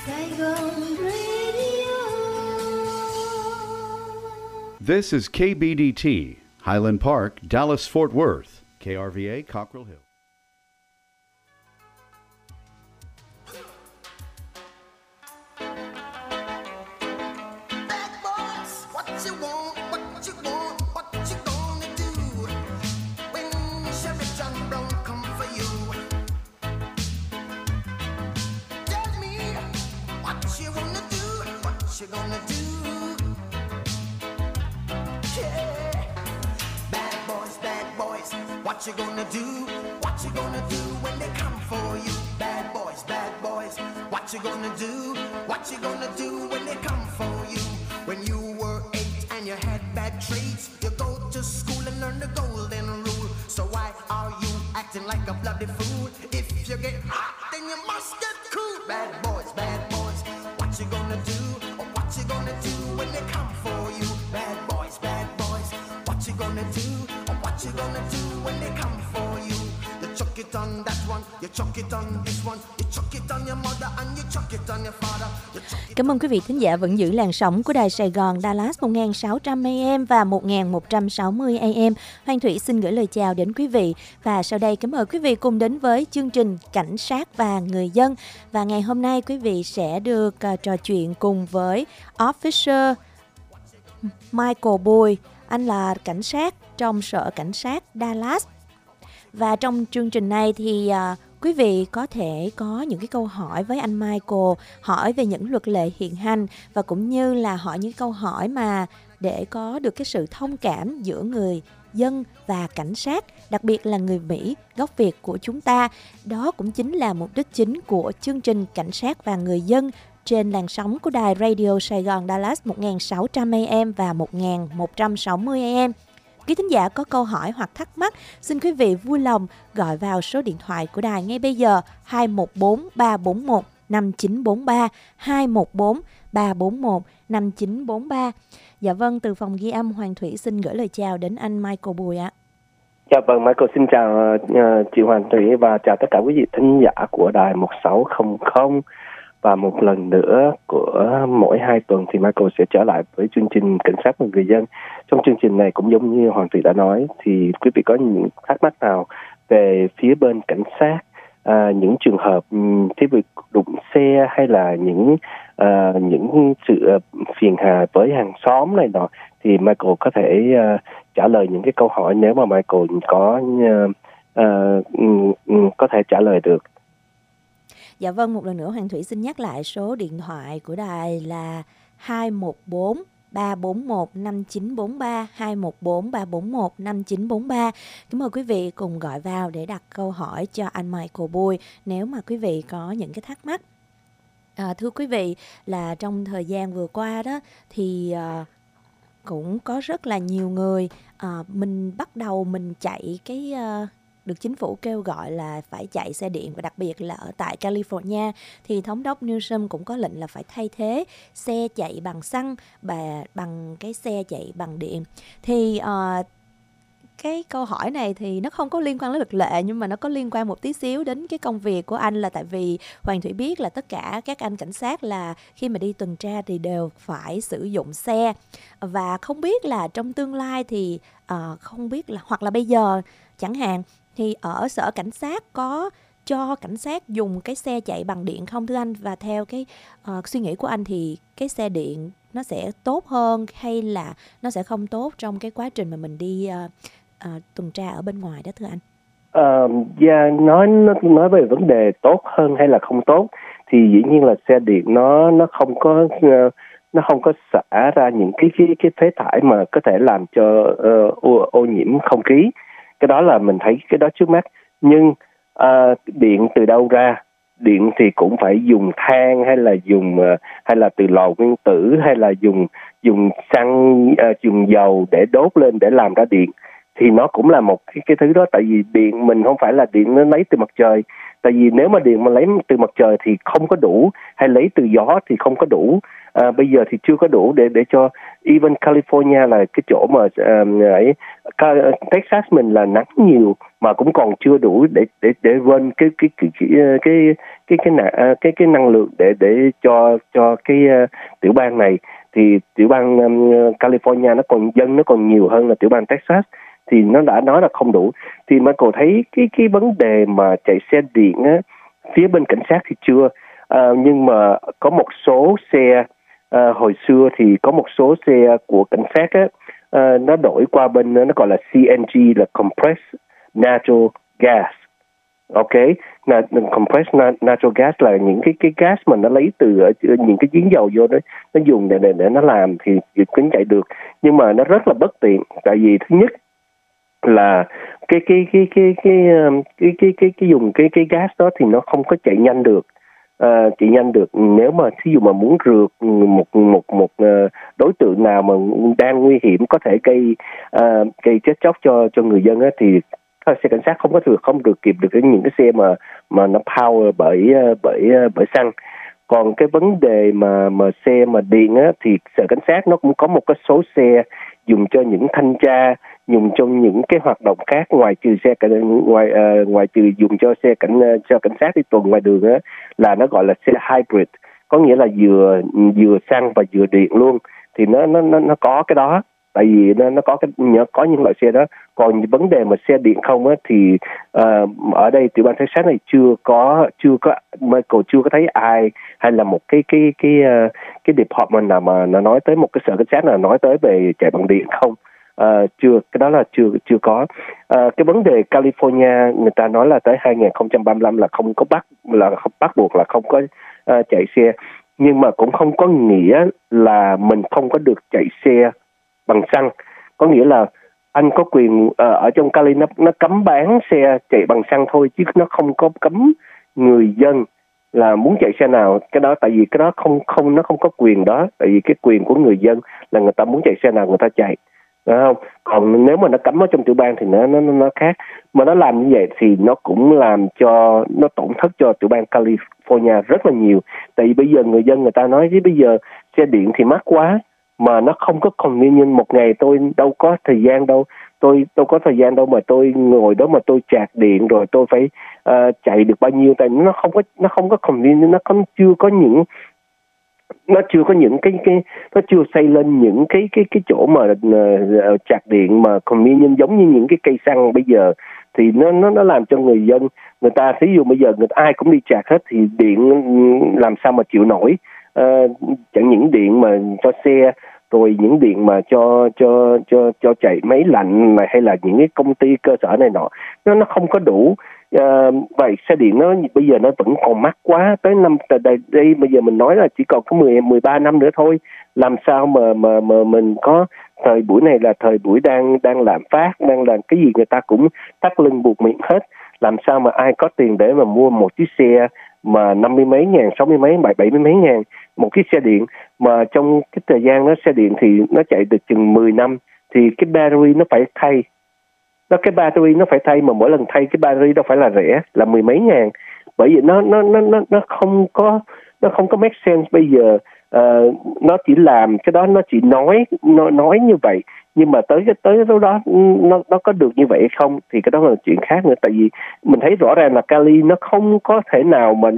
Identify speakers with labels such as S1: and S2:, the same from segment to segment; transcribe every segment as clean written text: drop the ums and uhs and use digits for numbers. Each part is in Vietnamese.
S1: Saigon Radio.
S2: This is KBDT, Highland Park, Dallas-Fort Worth, KRVA, Cockrell Hill.
S3: What you gonna do? What you gonna do when they come for you? Bad boys, what you gonna do? What you gonna do when they come for you? When you were 8 and you had bad traits, you go to school and learn the golden rule. So why are you acting like a bloody fool? If you get hot, then you must get cool. Bad boys, what you gonna do? Or what you gonna do when they come for you? Bad boys, what you gonna do? Or what you gonna do when they come for you? You chuck it on that one, you chuck it on this one, you chuck it on your mother and you chuck it on your father.
S4: Cảm ơn quý vị thính giả vẫn giữ làn sóng của Đài Sài Gòn Dallas 1600 AM và 1160 AM. Hoàng Thủy xin gửi lời chào đến quý vị. Và sau đây cảm ơn quý vị cùng đến với chương trình Cảnh sát và người dân. Và ngày hôm nay quý vị sẽ được trò chuyện cùng với Officer Michael Bùi. Anh là cảnh sát trong sở cảnh sát Dallas. Và trong chương trình này thì quý vị có thể có những cái câu hỏi với anh Michael, hỏi về những luật lệ hiện hành và cũng như là hỏi những câu hỏi mà để có được cái sự thông cảm giữa người dân và cảnh sát, đặc biệt là người Mỹ gốc Việt của chúng ta. Đó cũng chính là mục đích chính của chương trình Cảnh sát và người dân trên làn sóng của đài Radio Sài Gòn Dallas 1600 AM và 1160 AM. Quý thính giả có câu hỏi hoặc thắc mắc, xin quý vị vui lòng gọi vào số điện thoại của đài ngay bây giờ 214 341 5943 214 341 5943. Dạ vâng, từ phòng ghi âm Hoàng Thủy xin gửi lời chào đến anh Michael Bùi ạ.
S5: Dạ vâng, Michael xin chào chị Hoàng Thủy và chào tất cả quý vị thính giả của đài 1600. Và một lần nữa của mỗi 2 tuần thì Michael sẽ trở lại với chương trình Cảnh sát và người dân. Trong chương trình này cũng giống như Hoàng Thủy đã nói thì quý vị có những thắc mắc nào về phía bên cảnh sát, những trường hợp thí dụ đụng xe hay là những sự phiền hà với hàng xóm này nọ thì Michael có thể trả lời những cái câu hỏi nếu mà Michael có thể trả lời được.
S4: Dạ vâng, một lần nữa Hoàng Thủy xin nhắc lại số điện thoại của đài là 214 341 5943 214 341 5943. Cảm ơn quý vị cùng gọi vào để đặt câu hỏi cho anh Michael Bùi nếu mà quý vị có những cái thắc mắc. Thưa quý vị, là trong thời gian vừa qua đó thì cũng có rất là nhiều người mình bắt đầu mình chạy cái được chính phủ kêu gọi là phải chạy xe điện, và đặc biệt là ở tại California thì thống đốc Newsom cũng có lệnh là phải thay thế xe chạy bằng xăng bằng cái xe chạy bằng điện. Thì cái câu hỏi này thì nó không có liên quan đến luật lệ, nhưng mà nó có liên quan một tí xíu đến cái công việc của anh, là tại vì Hoàng Thủy biết là tất cả các anh cảnh sát là khi mà đi tuần tra thì đều phải sử dụng xe, và không biết là trong tương lai thì không biết là hoặc là bây giờ chẳng hạn thì ở sở cảnh sát có cho cảnh sát dùng cái xe chạy bằng điện không thưa anh? Và theo cái suy nghĩ của anh thì cái xe điện nó sẽ tốt hơn hay là nó sẽ không tốt trong cái quá trình mà mình đi tuần tra ở bên ngoài đó thưa anh?
S5: Nói về vấn đề tốt hơn hay là không tốt thì dĩ nhiên là xe điện nó không có xả ra những cái phế thải mà có thể làm cho ô nhiễm không khí. Cái đó là mình thấy cái đó trước mắt. Nhưng điện từ đâu ra? Điện thì cũng phải dùng than hay là từ lò nguyên tử hay là dùng xăng, dùng dầu để đốt lên để làm ra điện. thì nó cũng là một cái thứ đó. Tại vì điện mình không phải là điện nó lấy từ mặt trời, tại vì nếu mà điện mà lấy từ mặt trời thì không có đủ, hay lấy từ gió thì không có đủ. Bây giờ thì chưa có đủ để cho even California là cái chỗ mà Texas mình là nắng nhiều mà cũng còn chưa đủ để run cái năng lượng để cho cái tiểu bang này. Thì tiểu bang California nó còn nhiều hơn là tiểu bang Texas, thì nó đã nói là không đủ. Thì Michael thấy cái vấn đề mà chạy xe điện á, phía bên cảnh sát thì chưa, nhưng mà có một số xe hồi xưa thì có một số xe của cảnh sát á, nó đổi qua bên nó gọi là CNG, là Compressed Natural Gas. Ok, compressed natural gas là những cái gas mà nó lấy từ những cái giếng dầu vô đó, nó dùng để nó làm thì kính chạy được. Nhưng mà nó rất là bất tiện, tại vì thứ nhất là cái dùng cái gas đó thì nó không có chạy nhanh được. Nếu mà thí dụ mà muốn rượt một đối tượng nào mà đang nguy hiểm có thể gây chết chóc cho người dân á, thì xe cảnh sát không được kịp được những cái xe mà nó power bởi xăng. Còn cái vấn đề mà xe mà điện á, thì sở cảnh sát nó cũng có một cái số xe dùng cho những thanh tra, dùng cho những cái hoạt động khác ngoài trừ ngoài trừ dùng cho cảnh sát đi tuần ngoài đường á, là nó gọi là xe hybrid, có nghĩa là vừa xăng và vừa điện luôn. Thì nó có cái đó, tại vì nó có những loại xe đó. Còn vấn đề mà xe điện không á, thì ở đây tiểu bang Texas này chưa có Michael chưa có thấy ai hay là một cái department nào mà nó nói tới, một cái sở cảnh sát nào nói tới về chạy bằng điện không. Chưa, cái đó là chưa có. Cái vấn đề California người ta nói là tới 2035 là không bắt buộc là không có chạy xe, nhưng mà cũng không có nghĩa là mình không có được chạy xe bằng xăng. Có nghĩa là anh có quyền ở trong Cali nó cấm bán xe chạy bằng xăng thôi, chứ nó không có cấm người dân là muốn chạy xe nào. Cái đó tại vì cái đó nó không có quyền đó, tại vì cái quyền của người dân là người ta muốn chạy xe nào người ta chạy, đúng không? Còn nếu mà nó cấm ở trong tiểu bang thì nó khác. Mà nó làm như vậy thì nó cũng làm cho nó tổn thất cho tiểu bang California rất là nhiều. Tại vì bây giờ người dân người ta nói chứ bây giờ xe điện thì mắc quá, mà nó không có convenient. Một ngày tôi đâu có thời gian đâu, tôi đâu có thời gian đâu mà tôi ngồi đó mà tôi chạc điện rồi tôi phải chạy được bao nhiêu. Tại nó không có convenient, nó chưa có những cái nó chưa xây lên những cái chỗ mà chạc điện mà convenient giống như những cái cây xăng bây giờ. Thì nó làm cho người dân người ta, thí dụ bây giờ ai cũng đi chạc hết thì điện làm sao mà chịu nổi. Chẳng những điện mà cho xe, rồi những điện mà cho chạy máy lạnh này, hay là những cái công ty cơ sở này nọ, nó không có đủ. Vậy xe điện nó bây giờ nó vẫn còn mắc quá. Tới đây bây giờ mình nói là chỉ còn có 13 năm nữa thôi. Làm sao mà mình có thời buổi này là thời buổi đang lạm phát, đang làm cái gì người ta cũng thắt lưng buộc miệng hết. Làm sao mà ai có tiền để mà mua một chiếc xe mà 50 mấy ngàn, 60 mấy, 70 mấy ngàn một chiếc xe điện, mà trong cái thời gian nó xe điện thì nó chạy được chừng 10 năm thì cái battery nó phải thay. Cái battery nó phải thay, mà mỗi lần thay cái battery đâu phải là rẻ, là 10 mấy ngàn. Bởi vì nó không có make sense bây giờ. Nó chỉ làm cái đó, nó chỉ nói như vậy, nhưng mà tới lúc đó nó có được như vậy hay không thì cái đó là chuyện khác nữa. Tại vì mình thấy rõ ràng là Cali nó không có thể nào mà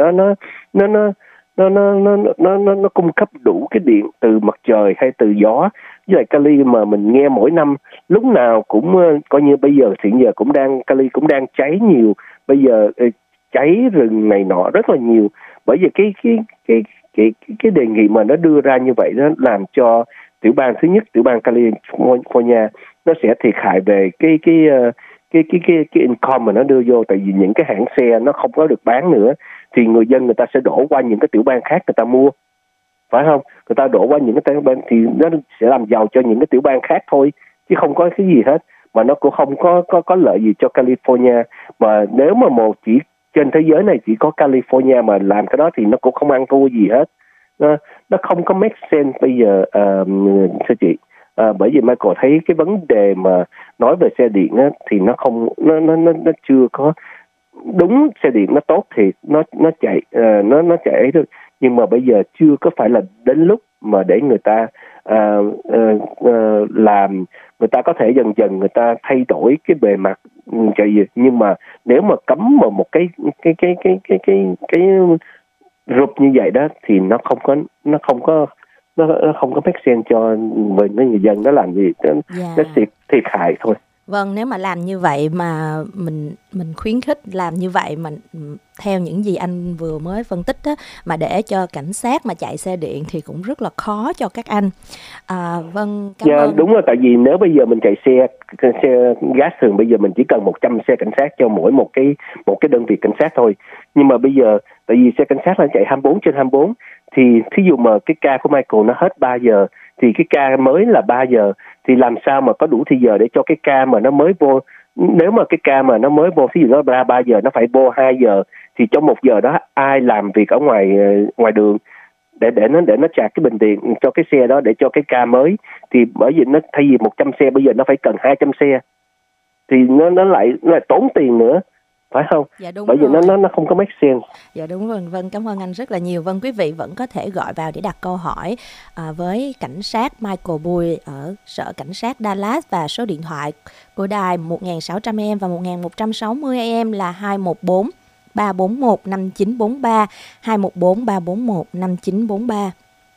S5: nó cung cấp đủ cái điện từ mặt trời hay từ gió. Với lại Cali mà mình nghe mỗi năm lúc nào cũng coi như bây giờ hiện giờ Cali cũng đang cháy nhiều. Bây giờ cháy rừng này nọ rất là nhiều. Bởi vì cái đề nghị mà nó đưa ra như vậy nó làm cho tiểu bang, thứ nhất tiểu bang California nó sẽ thiệt hại về cái income mà nó đưa vô. Tại vì những cái hãng xe nó không có được bán nữa thì người dân người ta sẽ đổ qua những cái tiểu bang khác người ta mua, phải không? Người ta đổ qua những cái tiểu bang thì nó sẽ làm giàu cho những cái tiểu bang khác thôi, chứ không có cái gì hết. Mà nó cũng không có lợi gì cho California. Mà nếu mà chỉ trên thế giới này chỉ có California mà làm cái đó thì nó cũng không ăn thua gì hết. Nó không có make sense bây giờ thưa chị. Bởi vì Michael thấy cái vấn đề mà nói về xe điện á, thì nó không nó chưa có đúng. Xe điện nó tốt thì nó chạy nó chạy được, nhưng mà bây giờ chưa có phải là đến lúc mà để người ta làm. Người ta có thể dần dần người ta thay đổi cái bề mặt chạy gì, nhưng mà nếu mà cấm vào một cái rụp như vậy đó thì nó không có make sense cho người dân. Nó làm gì nó thiệt hại thôi.
S4: Vâng, nếu mà làm như vậy mà mình khuyến khích làm như vậy mà theo những gì anh vừa mới phân tích á, mà để cho cảnh sát mà chạy xe điện thì cũng rất là khó cho các anh. Vâng, cảm ơn.
S5: Đúng rồi, tại vì nếu bây giờ mình chạy xe gas thường, bây giờ mình chỉ cần 100 xe cảnh sát cho mỗi một cái đơn vị cảnh sát thôi. Nhưng mà bây giờ tại vì xe cảnh sát là chạy 24/24, thì thí dụ mà cái ca của Michael nó hết 3 giờ thì cái ca mới là 3 giờ, thì làm sao mà có đủ thì giờ để cho cái ca mà nó mới vô. Nếu mà cái ca mà nó mới vô, thí dụ nó ra 3 giờ, nó phải vô 2 giờ, thì trong 1 giờ đó ai làm việc ở ngoài đường để nó trả cái bình điện cho cái xe đó để cho cái ca mới. Thì bởi vì nó thay vì 100 xe bây giờ nó phải cần 200 xe, thì nó lại tốn tiền nữa, phải không?
S4: Dạ đúng.
S5: Bởi vì nó không có make sense.
S4: Dạ đúng rồi. Vâng, cảm ơn anh rất là nhiều. Vâng, quý vị vẫn có thể gọi vào để đặt câu hỏi với cảnh sát Michael Bui ở sở cảnh sát Dallas, và số điện thoại của đài 1600 AM và 1160 AM là 214 341 5943, 214 341 5943.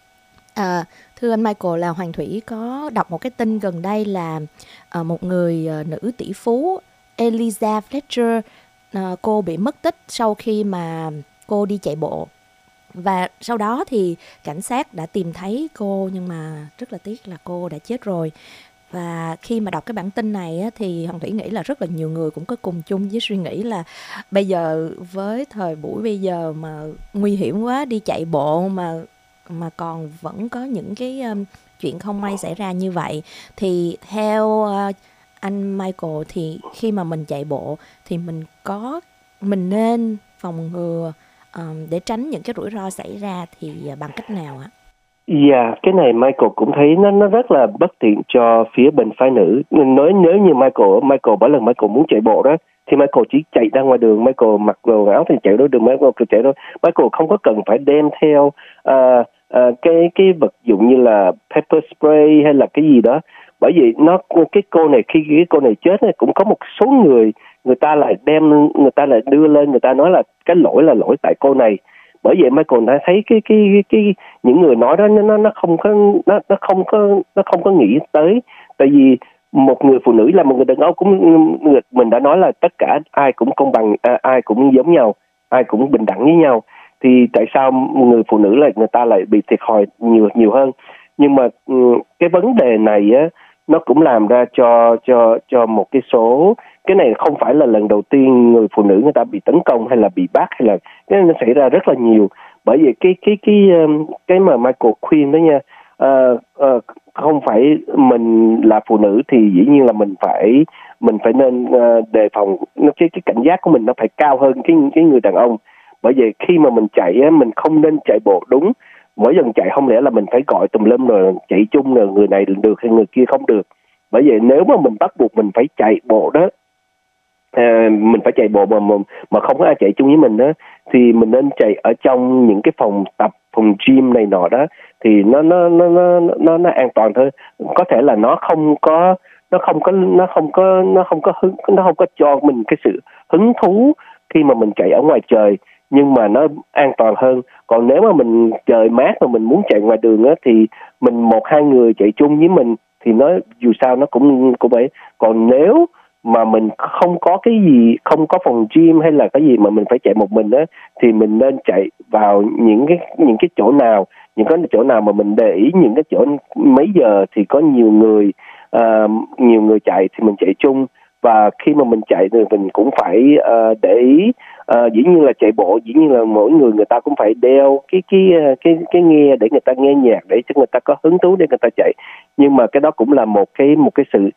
S4: Thưa anh Michael, là Hoàng Thủy có đọc một cái tin gần đây là một người nữ tỷ phú Eliza Fletcher, cô bị mất tích sau khi mà cô đi chạy bộ. Và sau đó thì cảnh sát đã tìm thấy cô, nhưng mà rất là tiếc là cô đã chết rồi. Và khi mà đọc cái bản tin này á, thì Hoàng Thủy nghĩ là rất là nhiều người cũng có cùng chung với suy nghĩ là bây giờ với thời buổi bây giờ mà nguy hiểm quá, đi chạy bộ mà còn vẫn có những cái chuyện không may xảy ra như vậy. Thì theo anh Michael, thì khi mà mình chạy bộ thì mình nên phòng ngừa để tránh những cái rủi ro xảy ra thì bằng cách nào ạ?
S5: Dạ, cái này Michael cũng thấy nó rất là bất tiện cho phía bên phái nữ. Nếu như Michael mỗi lần Michael muốn chạy bộ đó thì Michael chỉ chạy ra ngoài đường, Michael mặc đồ áo thì chạy đối đường, Michael chạy thôi. Michael không có cần phải đem theo cái vật dụng như là pepper spray hay là cái gì đó. Bởi vì cái cô này, khi cái cô này chết này, cũng có một số người ta lại đưa lên, người ta nói là cái lỗi là lỗi tại cô này. Bởi vậy Michael đã thấy cái những người nói đó nó không có nghĩ tới. Tại vì một người phụ nữ là một người đàn ông, mình đã nói là tất cả ai cũng công bằng, ai cũng giống nhau, ai cũng bình đẳng với nhau. Thì tại sao người phụ nữ lại người ta lại bị thiệt thòi nhiều hơn? Nhưng mà cái vấn đề này á, nó cũng làm ra cho một cái số, cái này không phải là lần đầu tiên người phụ nữ người ta bị tấn công hay là bị bắt, hay là cái nó xảy ra rất là nhiều. Bởi vì cái mà Michael khuyên đó nha, không phải mình là phụ nữ thì dĩ nhiên là mình phải nên đề phòng, cái cảnh giác của mình nó phải cao hơn cái người đàn ông. Bởi vì khi mà mình chạy á, mình không nên chạy bộ đúng. Mỗi lần chạy không lẽ là mình phải gọi tùm lum rồi chạy chung rồi người này được hay người kia không được. Bởi vậy nếu mà mình bắt buộc mình phải chạy bộ đó, mình phải chạy bộ mà không có ai chạy chung với mình đó, thì mình nên chạy ở trong những cái phòng tập, phòng gym này nọ đó, thì nó an toàn thôi. Có thể là nó không có cho mình cái sự hứng thú khi mà mình chạy ở ngoài trời, nhưng mà nó an toàn hơn. Còn nếu mà mình trời mát mà mình muốn chạy ngoài đường á, thì mình 1-2 người chạy chung với mình thì nó dù sao nó cũng vậy. Còn nếu mà mình không có cái gì, không có phòng gym hay là cái gì mà mình phải chạy một mình á, thì mình nên chạy vào những cái chỗ nào, những cái chỗ nào mà mình để ý, những cái chỗ mấy giờ thì có nhiều người chạy thì mình chạy chung. Và khi mà mình chạy thì mình cũng phải để ý, dĩ nhiên là chạy bộ, dĩ nhiên là mỗi người ta cũng phải đeo cái nghe để người ta nghe nhạc, để cho người ta có hứng thú để người ta chạy. Nhưng mà cái đó cũng là một cái sự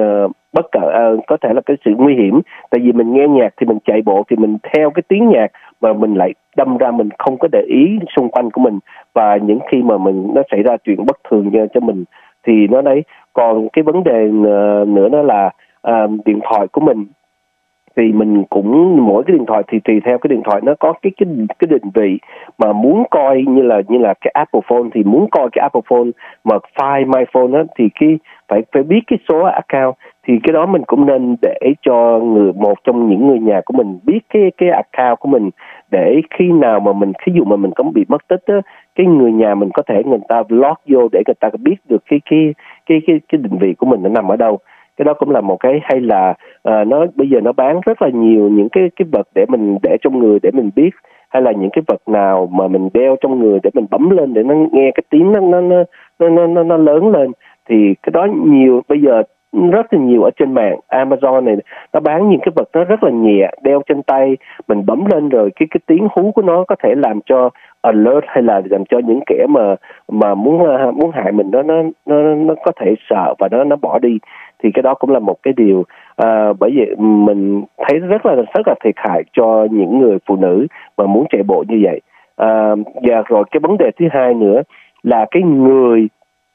S5: bất cẩn, có thể là cái sự nguy hiểm. Tại vì mình nghe nhạc thì mình chạy bộ thì mình theo cái tiếng nhạc, mà mình lại đâm ra mình không có để ý xung quanh của mình, và những khi mà nó xảy ra chuyện bất thường cho mình thì nó đấy. Còn cái vấn đề nữa đó là điện thoại của mình thì mình cũng mỗi cái điện thoại thì tùy theo cái điện thoại nó có cái định vị, mà muốn coi như là cái Apple phone thì muốn coi cái Apple phone mà Find My Phone đó thì phải biết cái số account, thì cái đó mình cũng nên để cho một trong những người nhà của mình biết cái account của mình, để khi nào mà ví dụ mà mình có bị mất tích á, cái người nhà mình có thể người ta log vô để người ta biết được cái định vị của mình nó nằm ở đâu. Cái đó cũng là một cái hay là bây giờ nó bán rất là nhiều những cái vật để mình để trong người để mình biết, hay là những cái vật nào mà mình đeo trong người để mình bấm lên để nó nghe cái tiếng nó lớn lên, thì cái đó nhiều bây giờ rất là nhiều ở trên mạng Amazon này, nó bán những cái vật nó rất là nhẹ, đeo trên tay, mình bấm lên rồi cái tiếng hú của nó có thể làm cho alert, hay là làm cho những kẻ mà muốn hại mình nó có thể sợ và nó bỏ đi. Thì cái đó cũng là một cái điều bởi vậy mình thấy rất là thiệt hại cho những người phụ nữ mà muốn chạy bộ như vậy. Và rồi cái vấn đề thứ hai nữa là cái người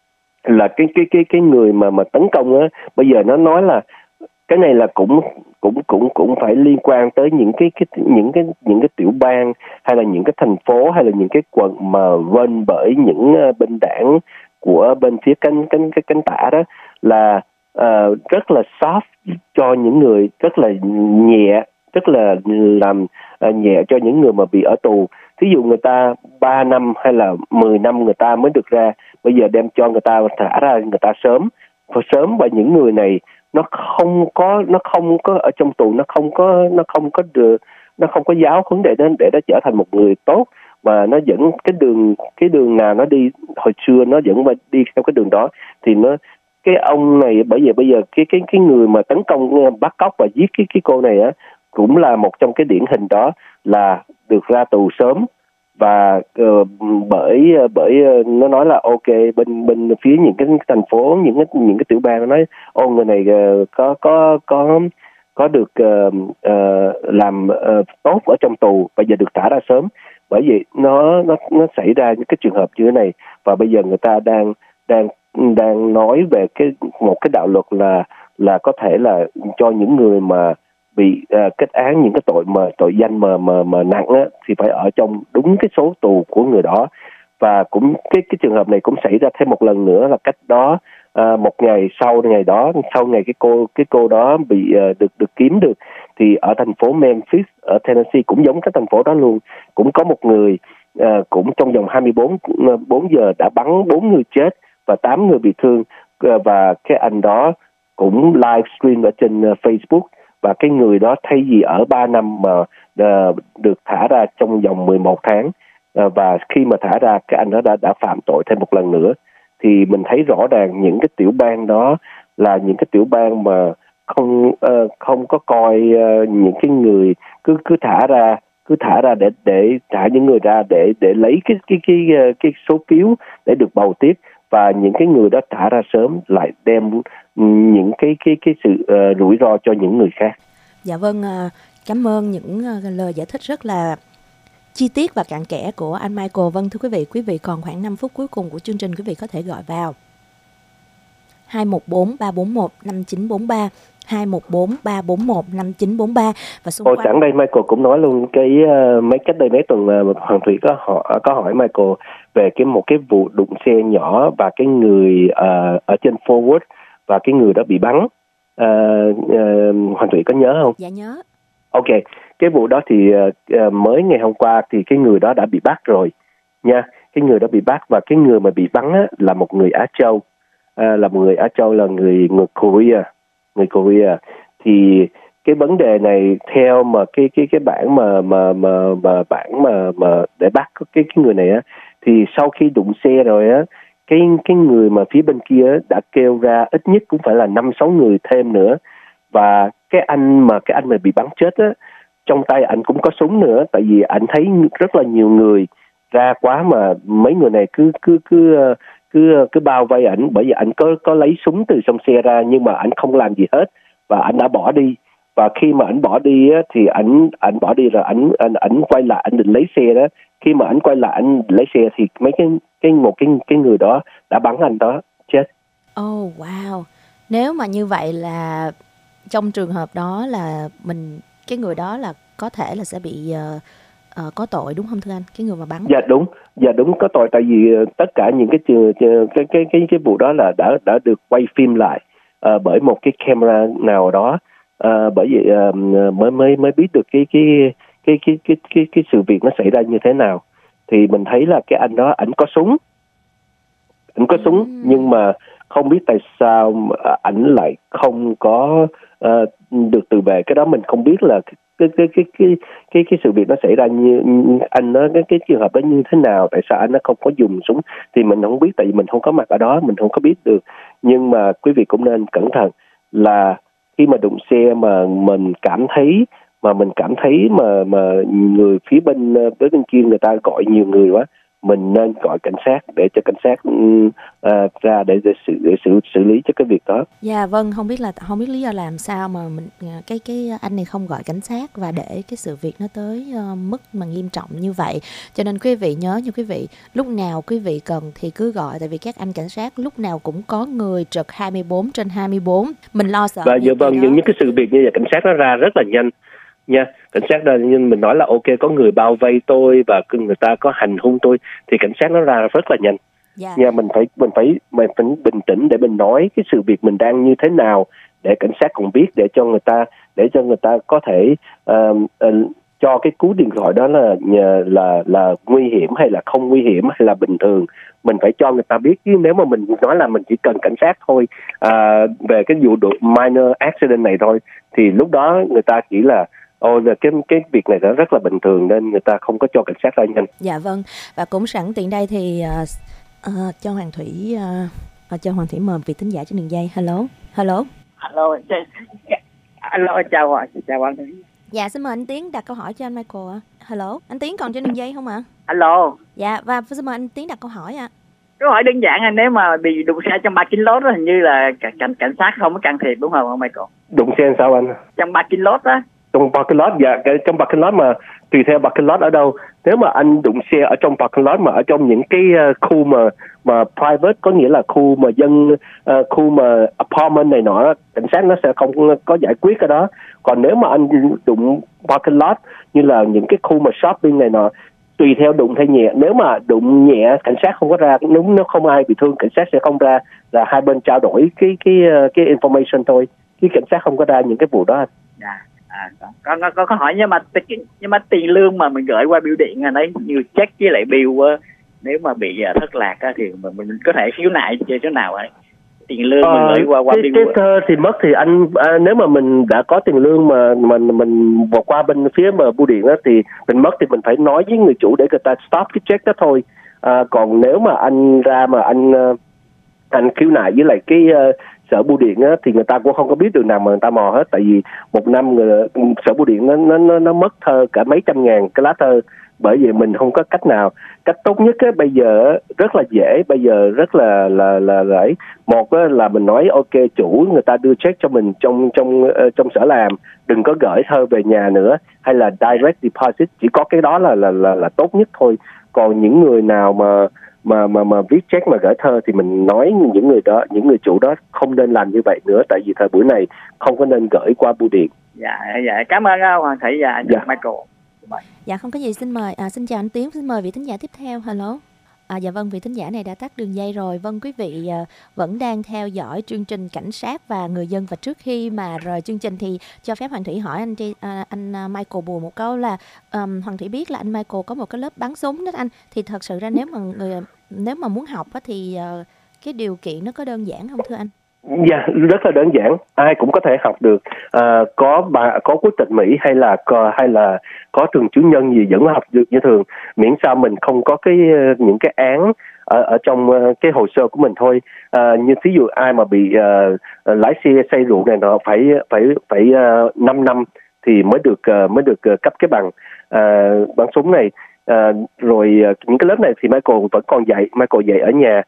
S5: mà tấn công á, bây giờ nó nói là cái này là cũng phải liên quan tới những cái tiểu bang, hay là những cái thành phố, hay là những cái quận mà run bởi những bên đảng của bên phía cánh tả đó, là rất là soft cho những người, rất là nhẹ, rất là làm nhẹ cho những người mà bị ở tù. Thí dụ người ta 3 năm hay là 10 năm người ta mới được ra, bây giờ đem cho người ta thả ra người ta sớm, và những người này nó không có ở trong tù, nó không có giáo huấn để nó trở thành một người tốt, mà nó dẫn cái đường nào nó đi hồi xưa nó vẫn đi theo cái đường đó. Thì cái ông này bây giờ cái người mà tấn công, bắt cóc và giết cái cô này á, cũng là một trong cái điển hình đó, là được ra tù sớm. Và bởi nó nói là ok, bên phía những cái thành phố, những cái tiểu bang nó nói người này có được làm tốt ở trong tù, bây giờ được thả ra sớm. Bởi vì nó xảy ra những cái trường hợp như thế này, và bây giờ người ta đang nói về một cái đạo luật là có thể là cho những người mà bị kết án những cái tội danh mà nặng á, thì phải ở trong đúng cái số tù của người đó. Và cũng cái trường hợp này cũng xảy ra thêm một lần nữa, là cách đó một ngày sau ngày cái cô đó bị được kiếm được, thì ở thành phố Memphis ở Tennessee, cũng giống cái thành phố đó luôn, cũng có một người cũng trong vòng 24 giờ đã bắn 4 người chết và 8 người bị thương, và cái anh đó cũng livestream ở trên Facebook. Và cái người đó thay vì ở 3 năm mà được thả ra trong vòng 11 tháng, và khi mà thả ra, cái anh đó đã phạm tội thêm một lần nữa. Thì mình thấy rõ ràng những cái tiểu bang đó là những cái tiểu bang mà không có coi những cái người cứ thả ra để thả những người ra để lấy cái số phiếu để được bầu tiếp, và những cái người đó thả ra sớm lại đem những cái sự rủi ro cho những người khác.
S4: Dạ vâng, cảm ơn những lời giải thích rất là chi tiết và cặn kẽ của anh Michael. Vâng, thưa quý vị còn khoảng 5 phút cuối cùng của chương trình, quý vị có thể gọi vào 214 341 5943, 214 341 5943. Và xung quanh
S5: sẵn đây Michael cũng nói luôn cách đây mấy tuần Hoàng Thủy có hỏi Michael về một cái vụ đụng xe nhỏ và cái người ở trên Forward, và cái người đó bị bắn. Hoàng Thủy có nhớ không?
S4: Dạ nhớ.
S5: Ok, cái vụ đó thì mới ngày hôm qua thì cái người đó đã bị bắt rồi nha. Cái người đó bị bắt, và cái người mà bị bắn á, là một người Á Châu, là người Korea. Thì cái vấn đề này theo mà cái bản mà để bắt cái người này á, thì sau khi đụng xe rồi á, cái người mà phía bên kia đã kêu ra ít nhất cũng phải là 5-6 người thêm nữa. Và cái anh mà bị bắn chết á, trong tay anh cũng có súng nữa, tại vì anh thấy rất là nhiều người ra quá mà mấy người này cứ bao vây ảnh, bởi vì anh có lấy súng từ trong xe ra, nhưng mà anh không làm gì hết và anh đã bỏ đi. và khi mà ảnh bỏ đi á, thì ảnh bỏ đi rồi ảnh quay lại, ảnh định lấy xe đó. Khi mà ảnh quay lại ảnh lấy xe thì một cái người đó đã bắn anh đó chết.
S4: Oh wow. Nếu mà như vậy là trong trường hợp đó là cái người đó là có thể là sẽ bị có tội đúng không thưa anh? Cái người mà bắn.
S5: Dạ đúng có tội, tại vì tất cả những cái vụ đó là đã được quay phim lại bởi một cái camera nào đó, bởi vậy mới biết được cái sự việc nó xảy ra như thế nào. Thì mình thấy là cái anh đó ảnh có súng nhưng mà không biết tại sao ảnh lại không có được tự vệ. Cái đó mình không biết là cái sự việc nó xảy ra như anh nói, cái trường hợp đó như thế nào, tại sao anh nó không có dùng súng thì mình không biết, tại vì mình không có mặt ở đó, mình không có biết được. Nhưng mà quý vị cũng nên cẩn thận là khi mà đụng xe mà mình cảm thấy mà người phía bên kia người ta gọi nhiều người quá, mình nên gọi cảnh sát để cho cảnh sát ra để xử lý cho cái việc đó.
S4: Dạ vâng, không biết lý do làm sao mà cái anh này không gọi cảnh sát và để cái sự việc nó tới mức mà nghiêm trọng như vậy. Cho nên quý vị nhớ nha quý vị, lúc nào quý vị cần thì cứ gọi, tại vì các anh cảnh sát lúc nào cũng có người trực 24/24. Mình lo sợ.
S5: Và những cái sự việc như vậy cảnh sát nó ra rất là nhanh nha. Cảnh sát ra, nhưng mình nói là ok có người bao vây tôi và người ta có hành hung tôi thì cảnh sát nó ra rất là nhanh.
S4: Yeah.
S5: Nha, mình phải bình tĩnh để mình nói cái sự việc mình đang như thế nào để cảnh sát cũng biết, để cho người ta có thể cho cái cú điện thoại đó là nguy hiểm hay là không nguy hiểm hay là bình thường. Mình phải cho người ta biết, chứ nếu mà mình nói là mình chỉ cần cảnh sát thôi về cái vụ minor accident này thôi thì lúc đó người ta chỉ là cái việc này nó rất là bình thường nên người ta không có cho cảnh sát ra nhanh.
S4: Dạ vâng, và cũng sẵn tiện đây thì cho Hoàng Thủy mời vị thính giả trên đường dây. Hello,
S6: chào anh.
S4: Dạ xin mời anh Tiến đặt câu hỏi cho anh Michael ạ. Hello, anh Tiến còn trên đường dây không ạ?
S6: Alo.
S4: Dạ, và xin mời anh Tiến đặt câu hỏi ạ.
S6: Câu hỏi đơn giản là nếu mà bị đụng xe trong parking lot đó, hình như là cảnh sát không có can thiệp đúng không Michael?
S5: Đụng xe sao anh?
S6: Trong parking lot á.
S5: Trong parking lot, dạ, trong parking lot mà tùy theo parking lot ở đâu. Nếu mà anh đụng xe ở trong parking lot mà ở trong những cái khu mà private, có nghĩa là khu mà khu mà apartment này nọ, cảnh sát nó sẽ không có giải quyết cái đó. Còn nếu mà anh đụng parking lot như là những cái khu mà shopping này nọ, tùy theo đụng hay nhẹ. Nếu mà đụng nhẹ cảnh sát không có ra, nếu không ai bị thương cảnh sát sẽ không ra, là hai bên trao đổi cái information thôi, chứ cảnh sát không có ra những cái vụ đó.
S6: Dạ. Có hỏi nhưng mà tiền lương mà mình gửi qua bưu điện là đấy, như check với lại bill nếu mà bị thất lạc thì mình có thể khiếu nại chơi chỗ nào ấy? Tiền lương mình gửi qua bill.
S5: Cái thơ thì mất thì anh nếu mà mình đã có tiền lương mà mình vượt qua bên phía mà bưu điện đó thì mình mất thì mình phải nói với người chủ để người ta stop cái check đó thôi. Còn nếu mà anh ra mà anh khiếu nại với lại cái sở bưu điện á, thì người ta cũng không có biết được nào mà người ta mò hết, tại vì một năm sở bưu điện nó mất thơ cả mấy trăm ngàn cái lá thơ. Bởi vì mình không có cách nào. Cách tốt nhất á, bây giờ rất là dễ, bây giờ rất là rẻ. Một á, là mình nói ok chủ người ta đưa check cho mình trong sở làm, đừng có gửi thơ về nhà nữa, hay là direct deposit, chỉ có cái đó là tốt nhất thôi. Còn những người nào mà viết check mà gửi thơ thì mình nói những người chủ đó không nên làm như vậy nữa, tại vì thời buổi này không có nên gửi qua bưu điện.
S6: Dạ, cảm ơn Hoàng Thủy và Michael.
S4: Dạ không có gì, xin mời xin chào anh Tiến, xin mời vị thính giả tiếp theo. Hello. Dạ vâng, vị thính giả này đã tắt đường dây rồi. Vâng, quý vị vẫn đang theo dõi chương trình Cảnh sát và Người dân, và trước khi mà rời chương trình thì cho phép Hoàng Thủy hỏi anh Michael Bùa một câu là Hoàng Thủy biết là anh Michael có một cái lớp bắn súng đó anh, thì thật sự ra nếu mà muốn học thì cái điều kiện nó có đơn giản không thưa anh?
S5: Dạ, rất là đơn giản, ai cũng có thể học được. Có quốc tịch Mỹ hay là có trường chứng nhân gì vẫn học được như thường, miễn sao mình không có những cái án ở trong cái hồ sơ của mình thôi. Như ví dụ ai mà bị lái xe say rượu này nọ phải 5 năm thì mới được cấp cái bằng bắn súng này. Rồi những cái lớp này thì Michael vẫn còn dạy. Michael dạy ở nhà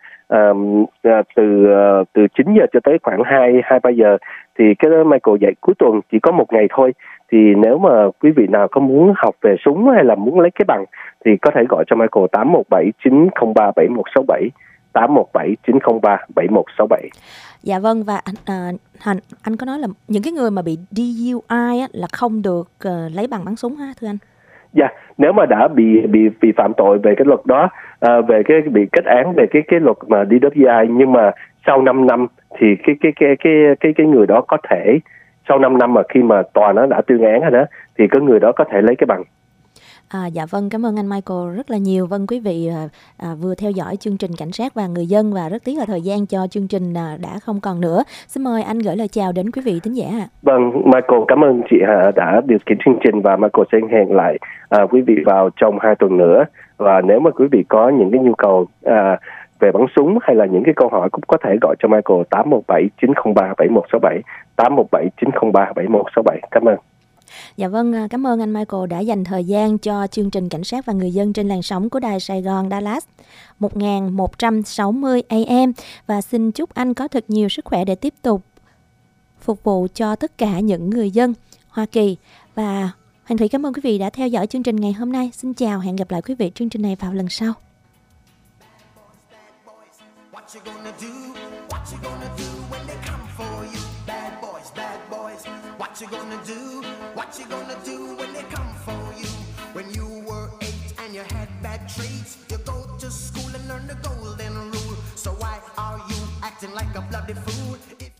S5: từ 9 giờ cho tới khoảng 2-3 giờ. Thì cái đó Michael dạy cuối tuần chỉ có một ngày thôi. Thì nếu mà quý vị nào có muốn học về súng hay là muốn lấy cái bằng thì có thể gọi cho Michael 817-903-7167, 817-903-7167.
S4: Dạ vâng, và anh có nói là những cái người mà bị DUI á, là không được lấy bằng bắn súng ha thưa anh?
S5: Dạ, nếu mà đã bị phạm tội về cái luật đó, về cái bị kết án về cái luật mà DWI, nhưng mà sau 5 năm thì cái người đó có thể sau 5 năm mà khi mà tòa nó đã tuyên án rồi đó thì có người đó có thể lấy cái bằng.
S4: Dạ vâng, cảm ơn anh Michael rất là nhiều. Vâng, quý vị vừa theo dõi chương trình Cảnh sát và Người dân và rất tiếc là thời gian cho chương trình đã không còn nữa. Xin mời anh gửi lời chào đến quý vị thính giả.
S5: Vâng, Michael cảm ơn chị đã điều khiển chương trình và Michael sẽ hẹn lại quý vị vào trong 2 tuần nữa. Và nếu mà quý vị có những cái nhu cầu về bắn súng hay là những cái câu hỏi cũng có thể gọi cho Michael 817-903-7167, 817-903-7167. Cảm ơn.
S4: Dạ vâng, cảm ơn anh Michael đã dành thời gian cho chương trình Cảnh sát và Người dân trên làn sóng của Đài Sài Gòn Dallas 1160 AM. Và xin chúc anh có thật nhiều sức khỏe để tiếp tục phục vụ cho tất cả những người dân Hoa Kỳ. Và Hoàng Thủy cảm ơn quý vị đã theo dõi chương trình ngày hôm nay. Xin chào, hẹn gặp lại quý vị chương trình này vào lần sau.
S3: What you gonna do? What you gonna do when they come for you? Bad boys, bad boys. What you gonna do? What you gonna do when they come for you? When you were 8 and you had bad traits, you go to school and learn the golden rule. So why are you acting like a bloody fool?